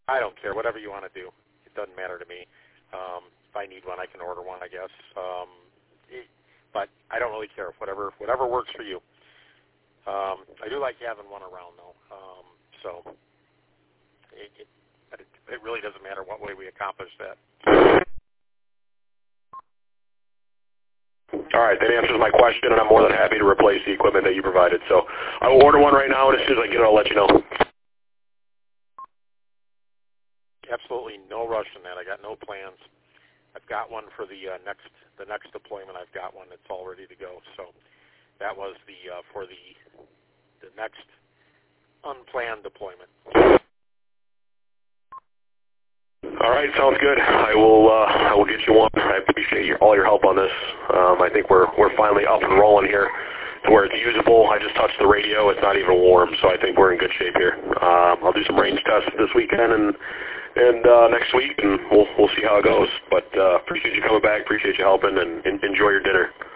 I don't care. Whatever you want to do. It doesn't matter to me. If I need one, I can order one, I guess. But I don't really care. Whatever works for you. I do like having one around, though. So it really doesn't matter what way we accomplish that. All right, that answers my question, and I'm more than happy to replace the equipment that you provided. So I will order one right now, and as soon as I get it, I'll let you know. Absolutely no rush in that. I got no plans. I've got one for the next deployment. I've got one that's all ready to go. So that was for the next unplanned deployment. All right, sounds good. I will get you one. I appreciate all your help on this. I think we're finally up and rolling here to where it's usable. I just touched the radio. It's not even warm, so I think we're in good shape here. I'll do some range tests this weekend and next week, and we'll see how it goes. But appreciate you coming back. Appreciate you helping, and enjoy your dinner.